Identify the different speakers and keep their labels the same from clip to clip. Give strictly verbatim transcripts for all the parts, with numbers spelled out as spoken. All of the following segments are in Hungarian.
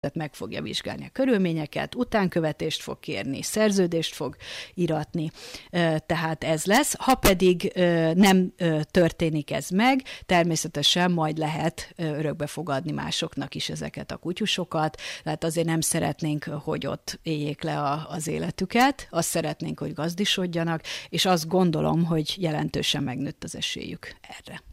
Speaker 1: meg fogja vizsgálni a körülményeket, utánkövetést fog kérni, szerződést fog iratni, tehát ez lesz. Ha pedig nem történik ez meg, természetesen majd lehet örökbe fogadni másoknak is ezeket a kutyusokat, tehát azért nem szeretnénk, hogy ott éljék le a, az életüket, azt szeretnénk, hogy gazdisodjanak, és azt gondolom, hogy jelentősen megnőtt az esélyük erre.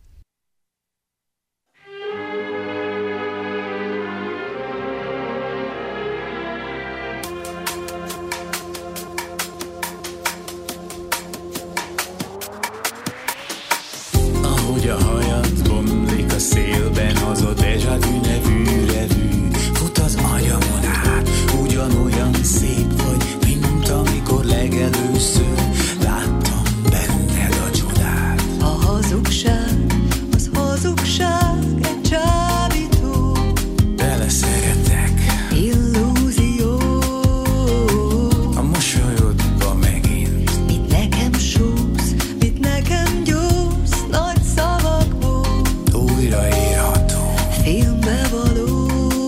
Speaker 2: Ahogy a hajad bomlik a szélben, az a déjà vu nevű revű fut az agyamon át. Ugyanolyan szép vagy, mint amikor legelőször láttam benned a csodát.
Speaker 3: A hazugság, az hazugság, egy csábító.
Speaker 2: Beleszeretek,
Speaker 3: illúzió.
Speaker 2: a mosolyodba megint.
Speaker 3: Mit nekem súsz, mit nekem gyúrsz, nagy szavakból.
Speaker 2: Újraírható,
Speaker 3: Filmbe való,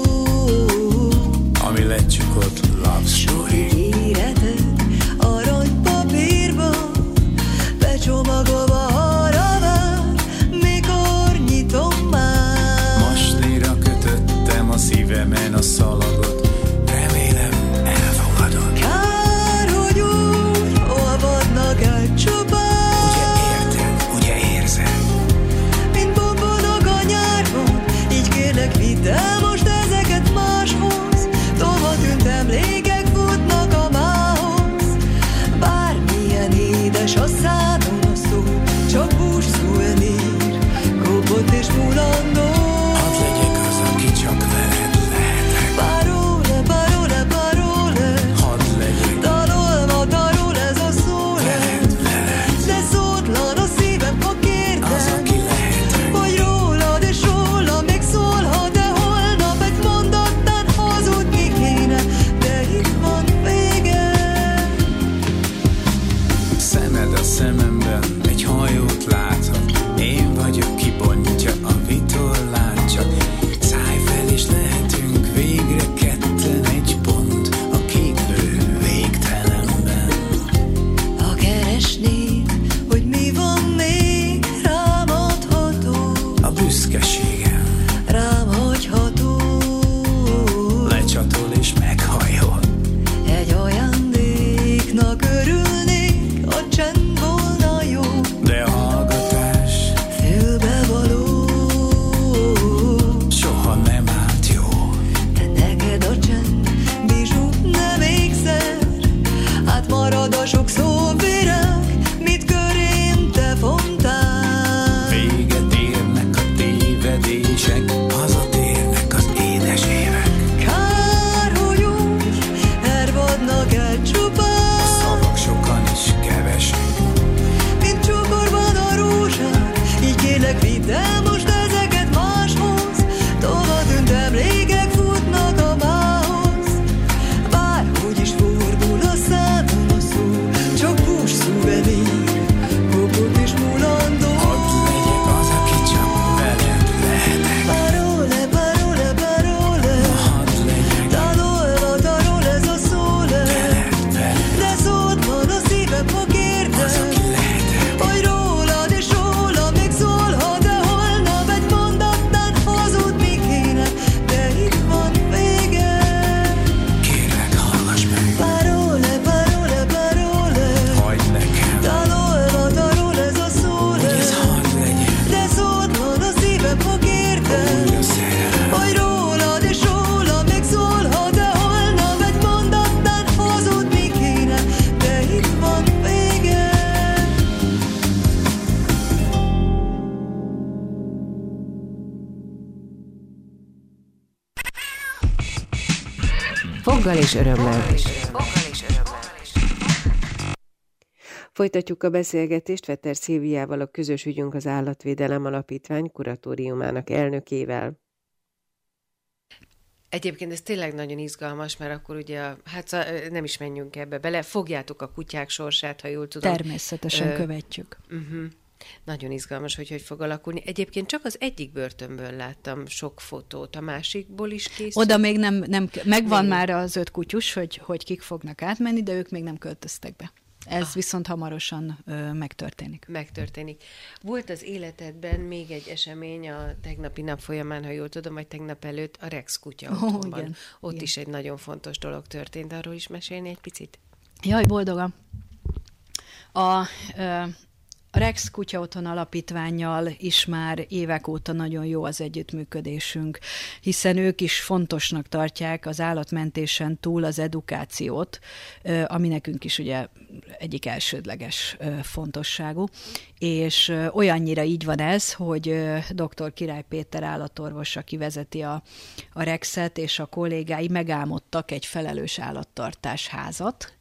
Speaker 2: ami lecsukott love story.
Speaker 3: éretek aranypapírban, becsomagolva arra vár, mikor nyitom már.
Speaker 2: Masnira kötöttem a szívemen a szalagot, remélem elfogadod.
Speaker 3: Kár, hogy úgy olvadnak el csupán,
Speaker 2: Ugye érted, ugye érzed?
Speaker 3: mint bombolnak a nyárban. Így kérlek, vidd el most ezeket máshoz, tova tűnt emlékek futnak a mához. Bármilyen édes a szádon a szó, csak bús szuvenír, kopott és mulandó.
Speaker 2: Hadd legyek az, aki csak veled lehetek.
Speaker 3: Parole, parole, parole,
Speaker 2: Hadd legyek
Speaker 3: dalolva darul ez a szó.
Speaker 2: veled, veled,
Speaker 3: De szótlan a szívem, ha
Speaker 2: az,
Speaker 3: kérdem,
Speaker 2: aki lehetek.
Speaker 3: hogy rólad és róla még szólhat, de holnap egy mondatnál hazudni kéne, de itt van vége.
Speaker 2: Szemed a szememben egy hajót láthat. Én vagyok, ki bontja a vitorlát. Csak szállj fel és lehetünk végre ketten, egy pont a kéklő végtelenben.
Speaker 3: Ha keresnéd, hogy mi van még, rám adható,
Speaker 2: A büszkeségem
Speaker 3: rám hagyható.
Speaker 2: lecsatol és meghajol.
Speaker 3: Egy ajándéknak örülnék, a csend volna jó,
Speaker 2: De a hallgatás
Speaker 3: fülbe való.
Speaker 2: soha nem állt jó.
Speaker 3: De neked a csend, bizsú, nem ékszer, hát marad a sok szóvirág, mit körém te fontál.
Speaker 2: Véget érnek a tévedések, hazatérnek az édes évek.
Speaker 3: Kár, hogy úgy elvadnak el csupán,
Speaker 2: Szavak sokan is kevesek.
Speaker 3: mint csukorban a rózsák. Így kérlek, vidd el most ezeket máshoz, tova tűnt emlékek futnak a mához. Bárhogy is fordul a szádon a szó, csak bús szuvenír, kopott és mulandó.
Speaker 2: Hadd legyek az, aki csak veled lehetek.
Speaker 3: Parole, parole, parole,
Speaker 2: Hadd legyek
Speaker 3: dalolva darul ez a szó le.
Speaker 2: veled, veled,
Speaker 3: De szót van a szívem, ha
Speaker 2: az, aki
Speaker 3: kérdem,
Speaker 2: lehetek.
Speaker 3: hogy rólad és róla még szólhat, de holnap egy mondatnál hazudni kéne, de itt van vége.
Speaker 2: Kérlek, hallgass meg,
Speaker 3: Parole, parole, parole,
Speaker 2: hagyd nekem,
Speaker 3: dalolva darul ez a szó
Speaker 2: hogy
Speaker 3: le.
Speaker 2: ez hadd legyen.
Speaker 3: De szót van a szívem, ha kérdem,
Speaker 2: Újra szerelem,
Speaker 3: hogy rólad és róla még szólhat, de holnap egy mondatnál hazudni kéne, de itt van vége.
Speaker 4: Foggal és örömmel. Folytatjuk a beszélgetést Vetter Szilviával, a Közös Ügyünk az Állatvédelem Alapítvány kuratóriumának elnökével. Egyébként ez tényleg nagyon izgalmas, mert akkor ugye, a, hát nem is menjünk ebbe bele, fogjátok a kutyák sorsát, ha jól tudom.
Speaker 1: Természetesen
Speaker 4: Ö,
Speaker 1: követjük.
Speaker 4: Uh-huh. Nagyon izgalmas, hogy hogy fog alakulni. Egyébként csak az egyik börtönből láttam sok fotót, a másikból is készül.
Speaker 1: Oda még nem, nem megvan még már az öt kutyus, hogy, hogy kik fognak átmenni, de ők még nem költöztek be. Ez ah. viszont hamarosan ö, megtörténik.
Speaker 4: Megtörténik. Volt az életedben még egy esemény a tegnapi nap folyamán, ha jól tudom, vagy tegnap előtt, a Rex kutya otthonban. Oh, igen, Ott igen. is egy nagyon fontos dolog történt. Arról is mesélni egy picit?
Speaker 1: Jaj, boldogam! A... Ö, A Rex Kutya Otthon Alapítvánnyal is már évek óta nagyon jó az együttműködésünk, hiszen ők is fontosnak tartják az állatmentésen túl az edukációt, ami nekünk is ugye egyik elsődleges fontosságú, és olyannyira így van ez, hogy dr. Király Péter állatorvos, aki vezeti a, a Rexet, és a kollégái megálmodtak egy felelős állattartás házat,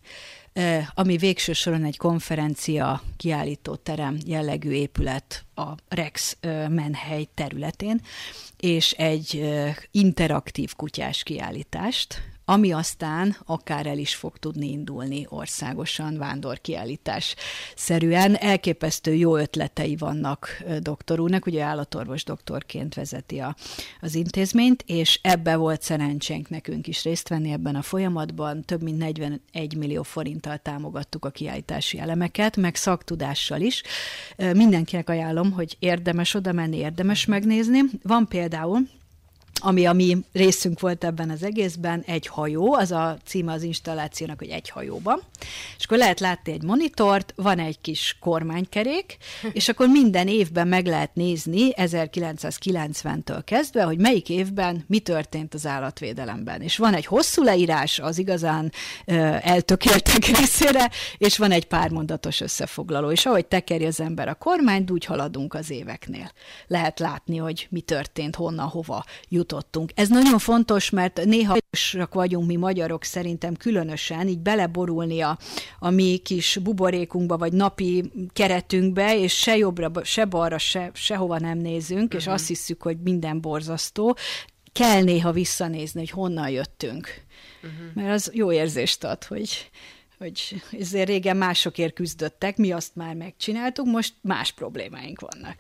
Speaker 1: ami végső soron egy konferencia kiállítóterem jellegű épület a Rex menhely területén, és egy interaktív kutyás kiállítást, ami aztán akár el is fog tudni indulni országosan, vándorkiállítás szerűen. Elképesztő jó ötletei vannak doktor úrnak, ugye állatorvos doktorként vezeti a, az intézményt, és ebbe volt szerencsénk nekünk is részt venni ebben a folyamatban. Több mint negyvenegy millió forinttal támogattuk a kiállítási elemeket, meg szaktudással is. Mindenkinek ajánlom, hogy érdemes oda menni, érdemes megnézni. Van például, ami a mi részünk volt ebben az egészben, egy hajó, az a címe az installációnak, hogy egy hajóban, és akkor lehet látni egy monitort, van egy kis kormánykerék, és akkor minden évben meg lehet nézni ezerkilencszázkilencventől kezdve, hogy melyik évben mi történt az állatvédelemben. És van egy hosszú leírás az igazán ö, eltökéltek részére, és van egy pármondatos összefoglaló, és ahogy tekeri az ember a kormányt, úgy haladunk az éveknél. Lehet látni, hogy mi történt, honnan, hova jut. Ez nagyon fontos, mert néha vagyunk mi magyarok szerintem különösen, így beleborulni a, a mi kis buborékunkba, vagy napi keretünkbe, és se jobbra, se balra, se, sehova nem nézünk, uh-huh. és azt hiszük, hogy minden borzasztó. Kell néha visszanézni, hogy honnan jöttünk. Uh-huh. Mert az jó érzést ad, hogy... hogy ezért régen másokért küzdöttek, mi azt már megcsináltuk, most más problémáink vannak.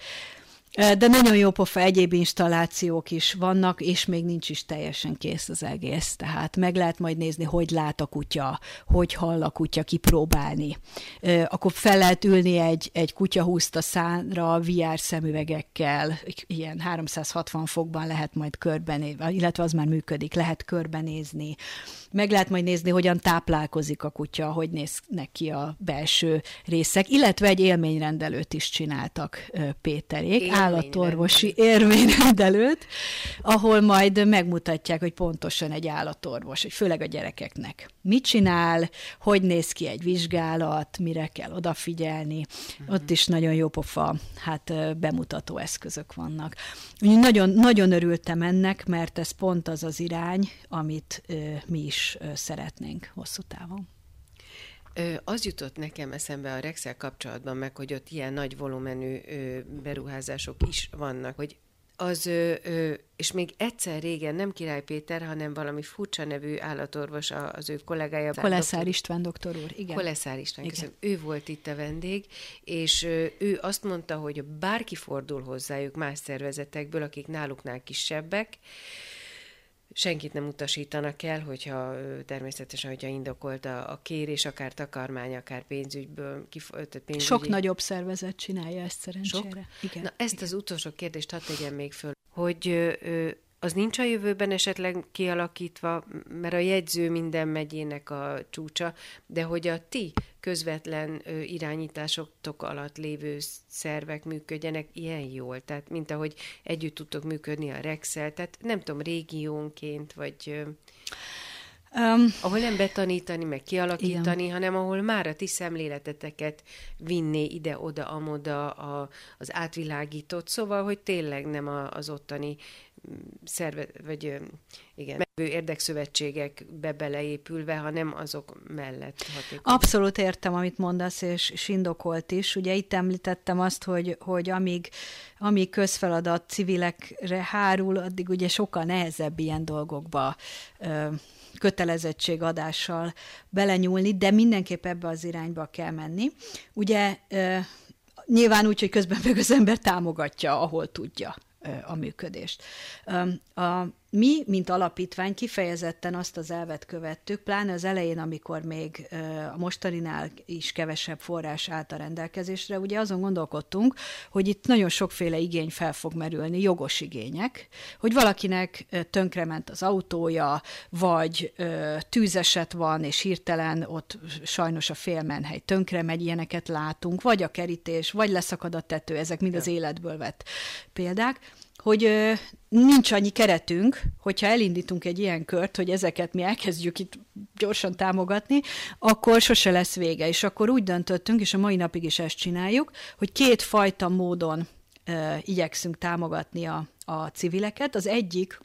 Speaker 1: De nagyon jó pofa egyéb installációk is vannak, és még nincs is teljesen kész az egész. Tehát meg lehet majd nézni, hogy lát a kutya, hogy hall a kutya, kipróbálni. Akkor fel lehet ülni egy, egy kutyahúzt szánra vé er szemüvegekkel, ilyen háromszázhatvan fokban lehet majd körbenézni, illetve az már működik, lehet körbenézni. Meg lehet majd nézni, hogyan táplálkozik a kutya, hogy néznek ki a belső részek, illetve egy élményrendelőt is csináltak Péterék, állatorvosi élményrendelőt, ahol majd megmutatják, hogy pontosan egy állatorvos, hogy főleg a gyerekeknek mit csinál, hogy néz ki egy vizsgálat, mire kell odafigyelni. Uh-huh. Ott is nagyon jó pofa, hát bemutató eszközök vannak. Nagyon, nagyon örültem ennek, mert ez pont az az irány, amit ö, mi is ö, szeretnénk hosszú távon.
Speaker 4: Ö, az jutott nekem eszembe a Rexel kapcsolatban meg, hogy ott ilyen nagy volumenű ö, beruházások is vannak, hogy az, ö, ö, és még egyszer régen nem Király Péter, hanem valami furcsa nevű állatorvos, az ő kollégája.
Speaker 1: Koleszár István doktor úr, igen.
Speaker 4: Koleszár István, köszönöm. Ő volt itt a vendég, és ö, ő azt mondta, hogy bárki fordul hozzájuk más szervezetekből, akik náluknál kisebbek, senkit nem utasítanak el, hogyha természetesen, hogyha indokolt a, a kérés, akár takarmány, akár pénzügyből. Kif- pénzügyi...
Speaker 1: Sok nagyobb szervezet csinálja ezt szerencsére.
Speaker 4: Sok?
Speaker 1: Igen.
Speaker 4: Na ezt
Speaker 1: igen.
Speaker 4: Az utolsó kérdést hadd tegyem még föl, hogy ö, az nincs a jövőben esetleg kialakítva, mert a jegyző minden megyének a csúcsa, de hogy a ti közvetlen ö, irányításotok alatt lévő szervek működjenek ilyen jól, tehát mint ahogy együtt tudtok működni a Rexel, tehát nem tudom, régiónként, vagy ö, um, ahol nem betanítani, meg kialakítani, igen. hanem ahol már a ti szemléleteteket vinné ide-oda, amoda a, az átvilágított, szóval, hogy tényleg nem a, az ottani szerve, vagy igen, érdekszövetségekbe beleépülve, hanem azok mellett hatékony.
Speaker 1: Abszolút értem, amit mondasz, és, és indokolt is. Ugye itt említettem azt, hogy, hogy amíg, amíg közfeladat civilekre hárul, addig ugye sokkal nehezebb ilyen dolgokba ö, kötelezettségadással belenyúlni, de mindenképp ebbe az irányba kell menni. Ugye ö, nyilván úgy, hogy közben meg az ember támogatja, ahol tudja a működést. A, mi, mint alapítvány kifejezetten azt az elvet követtük, pláne az elején, amikor még a mostaninál is kevesebb forrás állt a rendelkezésre, ugye azon gondolkodtunk, hogy itt nagyon sokféle igény fel fog merülni, jogos igények, hogy valakinek tönkrement az autója, vagy tűzeset van, és hirtelen ott sajnos a félmenhely tönkre megy, ilyeneket látunk, vagy a kerítés, vagy leszakad a tető, ezek mind az életből vett példák, hogy ö, nincs annyi keretünk, hogyha elindítunk egy ilyen kört, hogy ezeket mi elkezdjük itt gyorsan támogatni, akkor sose lesz vége. És akkor úgy döntöttünk, és a mai napig is ezt csináljuk, hogy két fajta módon ö, igyekszünk támogatni a, a civileket. Az egyik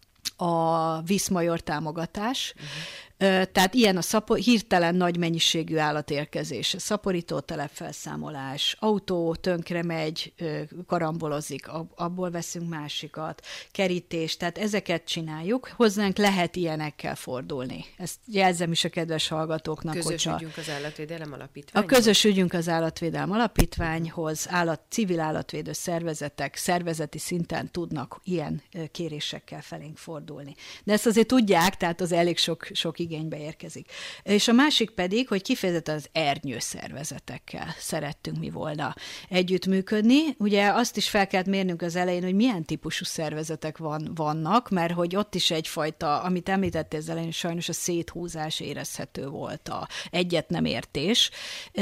Speaker 1: a vízmajor támogatás, uh-huh. Tehát ilyen a szapo- hirtelen nagy mennyiségű állatérkezés, szaporító telepfelszámolás, autó tönkre megy, karambolozik, abból veszünk másikat, kerítés, tehát ezeket csináljuk. Hozzánk lehet ilyenekkel fordulni. Ezt jelzem is a kedves hallgatóknak.
Speaker 4: Közös
Speaker 1: hogyha
Speaker 4: ügyünk az Állatvédelem Alapítványhoz.
Speaker 1: A közös ügyünk az Állatvédelem Alapítványhoz, állat, civil állatvédő szervezetek szervezeti szinten tudnak ilyen kérésekkel felénk fordulni. De ezt azért tudják, tehát az elég sok, sok igénybe érkezik. És a másik pedig, hogy kifejezetten az ernyőszervezetekkel szerettünk mi volna együttműködni. Ugye azt is fel kellett mérnünk az elején, hogy milyen típusú szervezetek van, vannak, mert hogy ott is egyfajta, amit említettél az elején, sajnos a széthúzás érezhető volt, a egyet nem értés,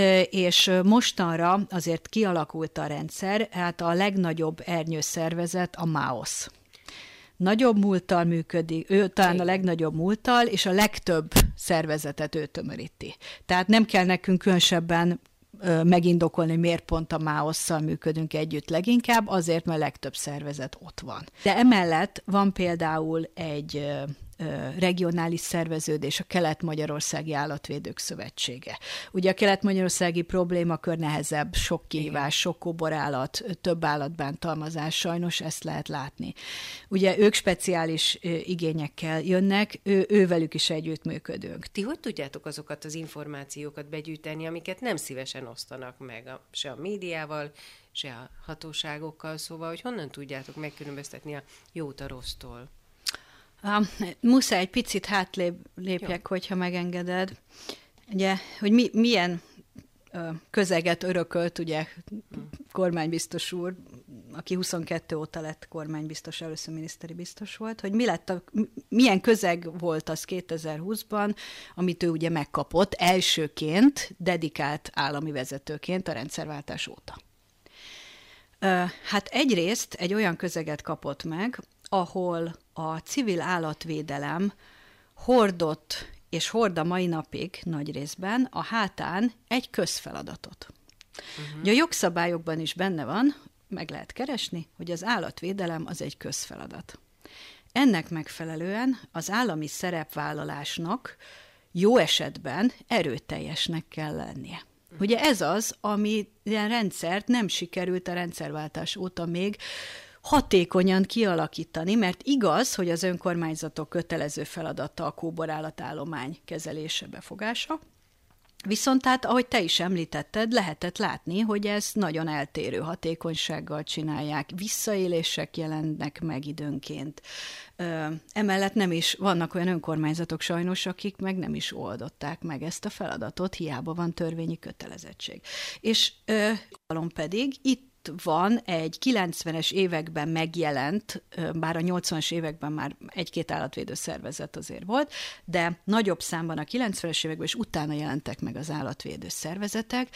Speaker 1: és mostanra azért kialakult a rendszer, hát a legnagyobb ernyőszervezet a MÁOSZ. Nagyobb múlttal működik, ő talán a legnagyobb múlttal, és a legtöbb szervezetet ő tömöríti. Tehát nem kell nekünk különösebben ö, megindokolni, miért pont a MÁOSZ-szal működünk együtt leginkább, azért, mert a legtöbb szervezet ott van. De emellett van például egy ö, regionális szerveződés, a Kelet-Magyarországi Állatvédők Szövetsége. Ugye a kelet-magyarországi problémakör nehezebb, sok kihívás, sok kóborállat, több állatbántalmazás, sajnos ezt lehet látni. Ugye ők speciális igényekkel jönnek, ő, ővelük is együttműködünk.
Speaker 4: Ti hogy tudjátok azokat az információkat begyűjteni, amiket nem szívesen osztanak meg a, se a médiával, se a hatóságokkal, szóval, hogy honnan tudjátok megkülönböztetni a jót a rossztól?
Speaker 1: Uh, muszáj egy picit hátlépjek, Jó. hogyha megengeded. Ugye, hogy mi, milyen uh, közeget örökölt, ugye, hmm. kormánybiztos úr, aki huszonkettő óta lett kormánybiztos, először miniszteri biztos volt, hogy mi lett a, milyen közeg volt az kétezer-húszban, amit ő ugye megkapott elsőként, dedikált állami vezetőként a rendszerváltás óta. Uh, hát egyrészt egy olyan közeget kapott meg, ahol a civil állatvédelem hordott, és hord a mai napig nagy részben a hátán egy közfeladatot. Uh-huh. Ugye a jogszabályokban is benne van, meg lehet keresni, hogy az állatvédelem az egy közfeladat. Ennek megfelelően az állami szerepvállalásnak jó esetben erőteljesnek kell lennie. Uh-huh. Ugye ez az, ami ilyen rendszert nem sikerült a rendszerváltás óta még hatékonyan kialakítani, mert igaz, hogy az önkormányzatok kötelező feladata a kóborállatállomány kezelése, befogása, viszont hát, ahogy te is említetted, lehetett látni, hogy ez nagyon eltérő hatékonysággal csinálják, visszaélések jelennek meg időnként. Ö, emellett nem is, vannak olyan önkormányzatok sajnos, akik meg nem is oldották meg ezt a feladatot, hiába van törvényi kötelezettség. És ö, pedig itt van egy kilencvenes években megjelent, bár a nyolcvanas években már egy-két állatvédő szervezet azért volt, de nagyobb számban a kilencvenes években és utána jelentek meg az állatvédő szervezetek,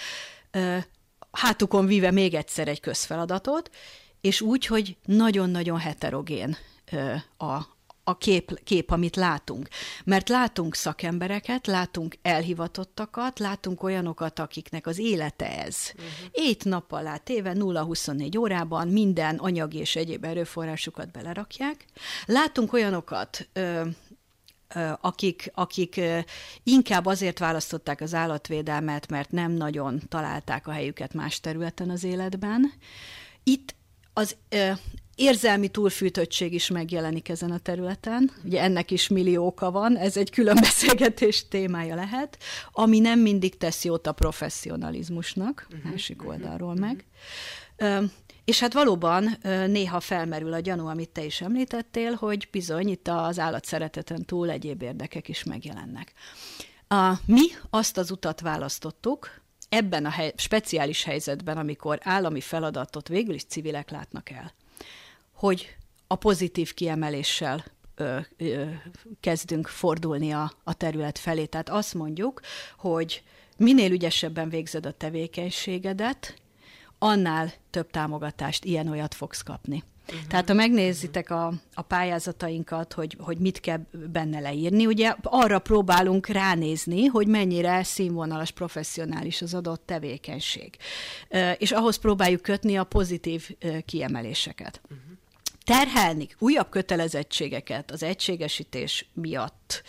Speaker 1: hátukon víve még egyszer egy közfeladatot, és úgy, hogy nagyon-nagyon heterogén a a kép, kép, amit látunk. Mert látunk szakembereket, látunk elhivatottakat, látunk olyanokat, akiknek az élete ez. Uh-huh. Ét nap alá téve nulla huszonnégy órában minden anyagi és egyéb erőforrásukat belerakják. Látunk olyanokat, ö, ö, akik, akik ö, inkább azért választották az állatvédelmet, mert nem nagyon találták a helyüket más területen az életben. Itt az... Ö, Érzelmi túlfűtöttség is megjelenik ezen a területen. Ugye ennek is millió oka van, ez egy külön beszélgetés témája lehet, ami nem mindig tesz jót a professzionalizmusnak, uh-huh, másik oldalról uh-huh. meg. Ö, és hát valóban ö, néha felmerül a gyanú, amit te is említettél, hogy bizony itt az állatszereteten túl egyéb érdekek is megjelennek. A, mi azt az utat választottuk, ebben a hely, speciális helyzetben, amikor állami feladatot végül is civilek látnak el, hogy a pozitív kiemeléssel ö, ö, kezdünk fordulni a, a terület felé. Tehát azt mondjuk, hogy minél ügyesebben végzed a tevékenységedet, annál több támogatást, ilyen-olyat fogsz kapni. Uh-huh. Tehát ha megnézitek a, a pályázatainkat, hogy, hogy mit kell benne leírni, ugye arra próbálunk ránézni, hogy mennyire színvonalas, professzionális az adott tevékenység. És ahhoz próbáljuk kötni a pozitív kiemeléseket. Uh-huh. Terhelni újabb kötelezettségeket az egységesítés miatt,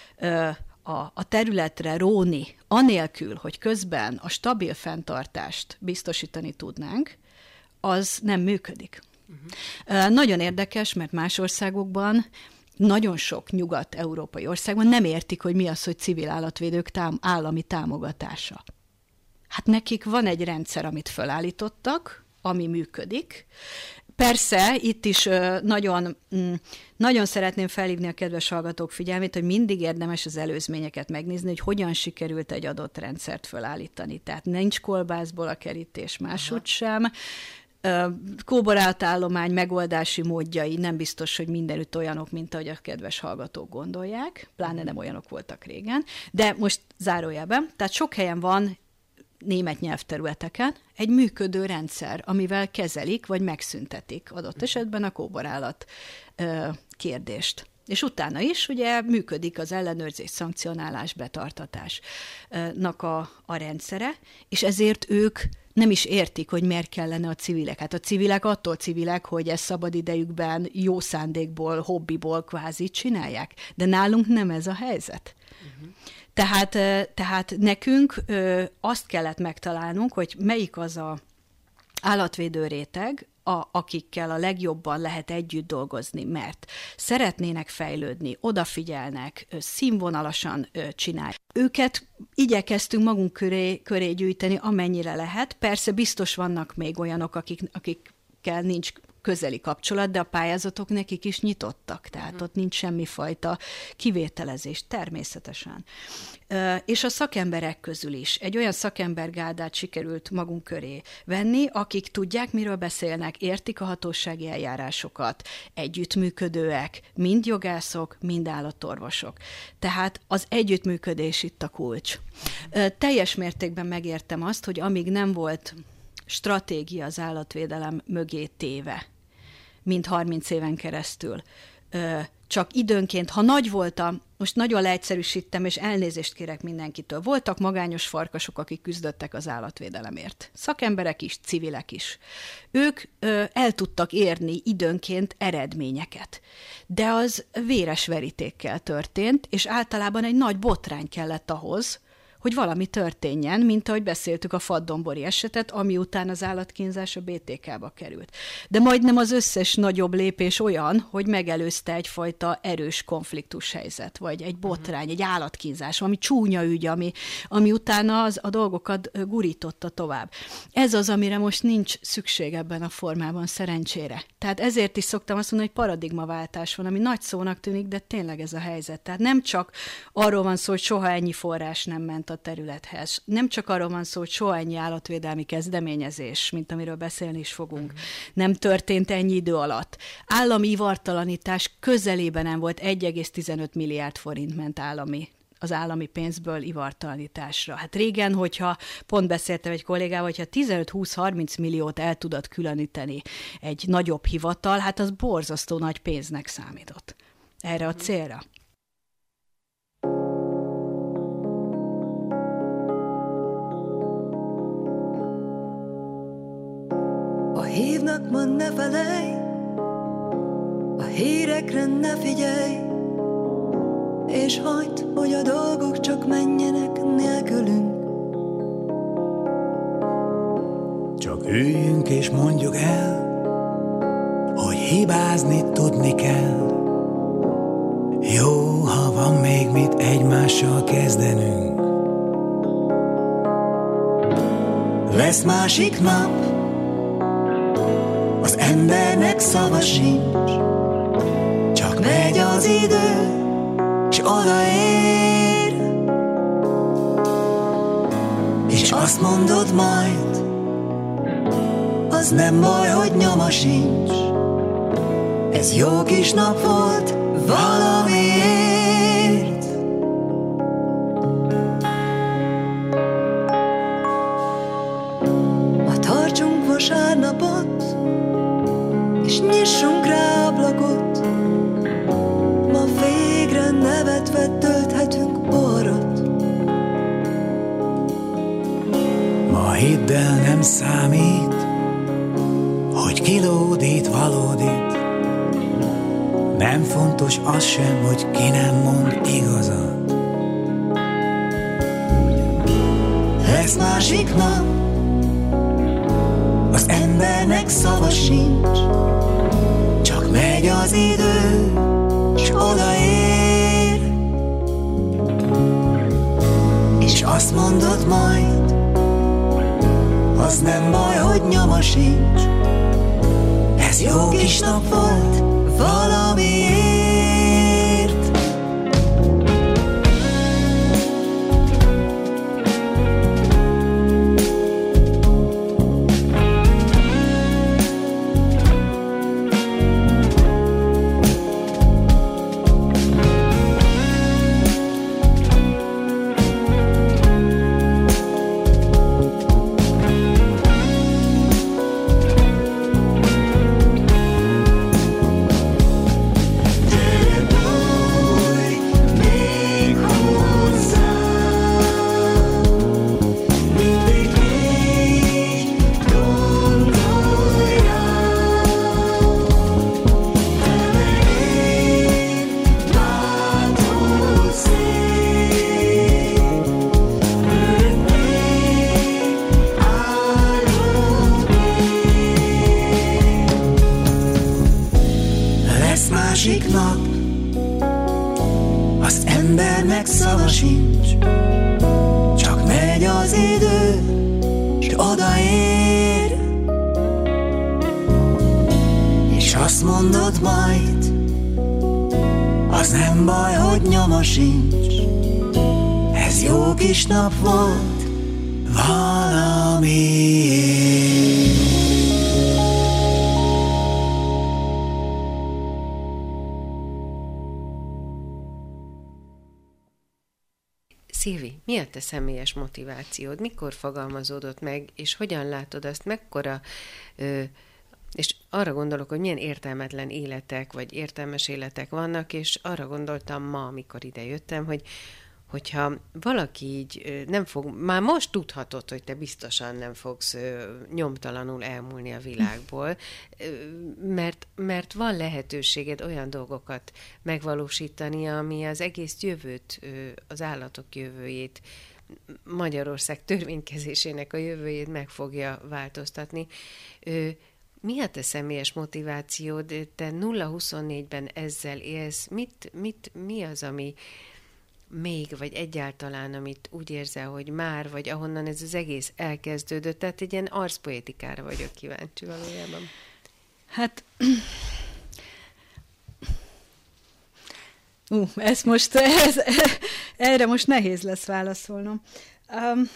Speaker 1: a, a területre róni, anélkül, hogy közben a stabil fenntartást biztosítani tudnánk, az nem működik. Uh-huh. Nagyon érdekes, mert más országokban, nagyon sok nyugat-európai országban nem értik, hogy mi az, hogy civil állatvédők tám- állami támogatása. Hát nekik van egy rendszer, amit felállítottak, ami működik. Persze, itt is nagyon, nagyon szeretném felhívni a kedves hallgatók figyelmét, hogy mindig érdemes az előzményeket megnézni, hogy hogyan sikerült egy adott rendszert felállítani. Tehát nincs kolbászból a kerítés, máshogy sem. Kóborált állomány megoldási módjai nem biztos, hogy mindenütt olyanok, mint ahogy a kedves hallgatók gondolják, pláne nem olyanok voltak régen, de most zárójelben, tehát sok helyen van német nyelvterületeken egy működő rendszer, amivel kezelik, vagy megszüntetik adott esetben a kóborállat kérdést. És utána is ugye működik az ellenőrzés, szankcionálás, betartatásnak a, a rendszere, és ezért ők nem is értik, hogy miért kellene a civilek. Hát a civilek attól civilek, hogy ezt szabad idejükben, jó szándékból, hobbiból kvázi csinálják. De nálunk nem ez a helyzet. Uh-huh. Tehát, tehát nekünk azt kellett megtalálnunk, hogy melyik az a állatvédő réteg, a, akikkel a legjobban lehet együtt dolgozni, mert szeretnének fejlődni, odafigyelnek, színvonalasan csinálják. Őket igyekeztünk magunk köré, köré gyűjteni, amennyire lehet. Persze biztos vannak még olyanok, akik, akikkel nincs közeli kapcsolat, de a pályázatok nekik is nyitottak, tehát uh-huh. ott nincs semmifajta kivételezés, természetesen. Uh, és a szakemberek közül is egy olyan szakembergárdát sikerült magunk köré venni, akik tudják, miről beszélnek, értik a hatósági eljárásokat, együttműködőek, mind jogászok, mind állatorvosok. Tehát az együttműködés itt a kulcs. Uh, teljes mértékben megértem azt, hogy amíg nem volt stratégia az állatvédelem mögé téve, mint harminc éven keresztül. Csak időnként, ha nagy volt a, most nagyon leegyszerűsítem, és elnézést kérek mindenkitől, voltak magányos farkasok, akik küzdöttek az állatvédelemért. Szakemberek is, civilek is. Ők ö, el tudtak érni időnként eredményeket. De az véres verítékkel történt, és általában egy nagy botrány kellett ahhoz, hogy valami történjen, mint ahogy beszéltük a Faddonbori esetet, ami után az állatkínzás a bé té ká-ba került. De majdnem az összes nagyobb lépés olyan, hogy megelőzte egyfajta erős konfliktus helyzet, vagy egy botrány, egy állatkínzás, ami csúnya ügy, ami, ami utána az, a dolgokat gurította tovább. Ez az, amire most nincs szükség ebben a formában, szerencsére. Tehát ezért is szoktam azt mondani, hogy paradigmaváltás van, ami nagy szónak tűnik, de tényleg ez a helyzet. Tehát nem csak arról van szó, hogy soha ennyi forrás nem ment a területhez. Nem csak arról van szó, hogy soha ennyi állatvédelmi kezdeményezés, mint amiről beszélni is fogunk, uh-huh. nem történt ennyi idő alatt. Állami ivartalanítás közelében nem volt, egy egész tizenöt milliárd forint ment állami az állami pénzből ivartalanításra. Hát régen, hogyha pont beszéltem egy kollégával, hogyha tizenöt-húsz-harminc milliót el tudott különíteni egy nagyobb hivatal, hát az borzasztó nagy pénznek számított erre a célra.
Speaker 3: Ha hívnak, ma ne felejj, a hírekre ne figyelj, és hagyd, hogy a dolgok csak menjenek nélkülünk.
Speaker 2: Csak üljünk és mondjuk el, hogy hibázni tudni kell. Jó, ha van még mit egymással kezdenünk. Lesz másik nap, az embernek szava sincs, csak megy az idő, s odaér, és azt mondod majd, az nem baj, hogy nyoma sincs. Ez jó kis nap volt valamiért.
Speaker 3: Ma tartsunk vasárnapot, és nyissunk rá ablakot. Ma végre nevetve tölthetünk borot.
Speaker 2: Ma hidd el, nem számít, hogy kilódít, valódít. Nem fontos az sem, hogy ki nem mond igazat.
Speaker 3: Lesz másik nap, az embernek szava sincs, csak megy az idő, s odaér, és azt mondod majd, az nem baj, hogy nyoma sincs. Ez jó kis nap volt valamiért. Másik nap, az embernek szava sincs, csak megy az idő, s odaér, és azt mondod majd, az nem baj, hogy nyoma sincs. Ez jó kis nap volt valamiért.
Speaker 4: Szilvi, mi a te személyes motivációd? Mikor fogalmazódott meg, és hogyan látod azt, mekkora, ö, és arra gondolok, hogy milyen értelmetlen életek, vagy értelmes életek vannak, és arra gondoltam ma, amikor ide jöttem, hogy hogyha valaki így nem fog, már most tudhatod, hogy te biztosan nem fogsz nyomtalanul elmúlni a világból, mert, mert van lehetőséged olyan dolgokat megvalósítani, ami az egész jövőt, az állatok jövőjét, Magyarország törvénykezésének a jövőjét meg fogja változtatni. Mi a te személyes motivációd? Te nulla huszonnégyben ezzel élsz. Mit, mit, mi az, ami még, vagy egyáltalán, amit úgy érzel, hogy már, vagy ahonnan ez az egész elkezdődött? Tehát egy ilyen arszpoétikára vagyok kíváncsi valójában.
Speaker 1: Hát... Uh, ez most, ez, erre most nehéz lesz válaszolnom. Um,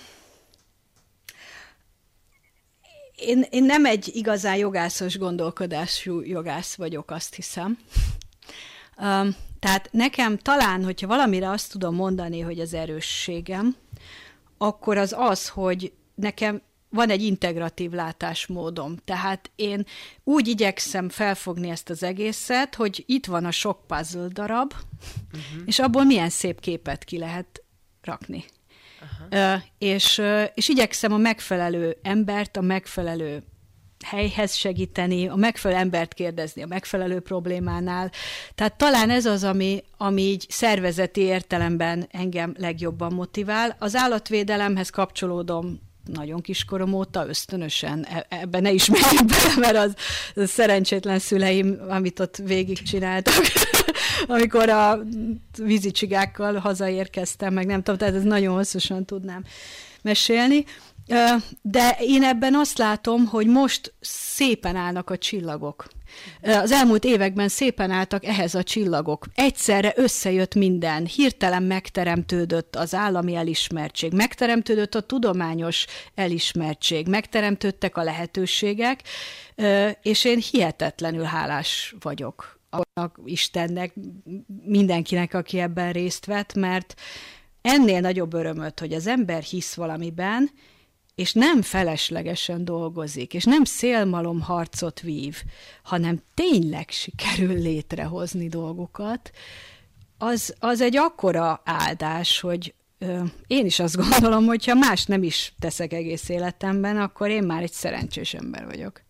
Speaker 1: én, én nem egy igazán jogászos gondolkodású jogász vagyok, azt hiszem. Um, tehát nekem talán, hogyha valamire azt tudom mondani, hogy az erősségem, akkor az az, hogy nekem van egy integratív látásmódom. Tehát én úgy igyekszem felfogni ezt az egészet, hogy itt van a sok puzzle darab, uh-huh. és abból milyen szép képet ki lehet rakni. Uh, és, és igyekszem a megfelelő embert, a megfelelő helyhez segíteni, a megfelelő embert kérdezni a megfelelő problémánál. Tehát talán ez az, ami, ami így szervezeti értelemben engem legjobban motivál. Az állatvédelemhez kapcsolódom nagyon kiskorom óta ösztönösen, ebben ne is megyünk bele, mert az, az szerencsétlen szüleim, amit ott végigcsináltak, amikor a vízicsigákkal hazaérkeztem, meg nem tudom, tehát ez nagyon hosszasan tudnám mesélni. De én ebben azt látom, hogy most szépen állnak a csillagok. Az elmúlt években szépen álltak ehhez a csillagok. Egyszerre összejött minden, hirtelen megteremtődött az állami elismertség, megteremtődött a tudományos elismertség, megteremtődtek a lehetőségek, és én hihetetlenül hálás vagyok annak, Istennek, mindenkinek, aki ebben részt vett, mert ennél nagyobb örömöt, hogy az ember hisz valamiben, és nem feleslegesen dolgozik, és nem szélmalomharcot vív, hanem tényleg sikerül létrehozni dolgokat, az, az egy akkora áldás, hogy ö, én is azt gondolom, hogy ha más nem is teszek egész életemben, akkor én már egy szerencsés ember vagyok.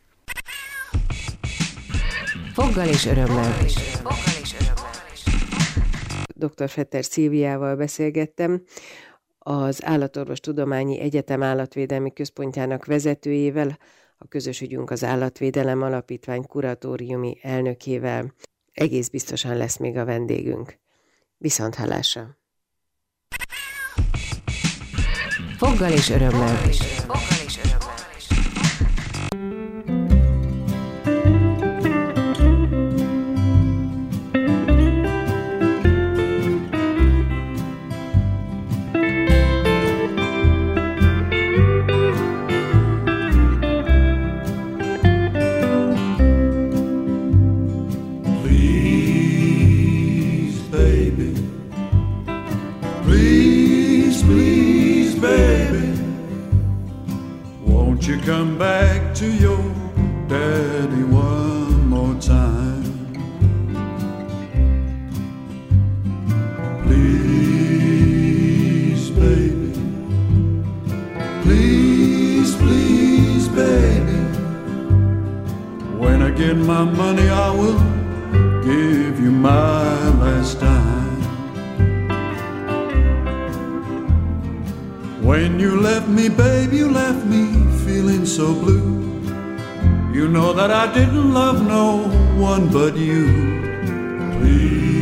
Speaker 4: Foggal és örömmel. doktor Fetter Szilviával beszélgettem, az Állatorvostudományi Egyetem Állatvédelmi Központjának vezetőjével, a Közös ügyünk az Állatvédelem Alapítvány kuratóriumi elnökével. Egész biztosan lesz még a vendégünk. Viszonthallásra! Foggal és örömmel!
Speaker 5: You come back to your daddy one more time. Please, baby. Please, please, baby. When I get my money, I will give you my last dime. When you left me, babe, you left me feeling so blue. You know that I didn't love no one but you. Please.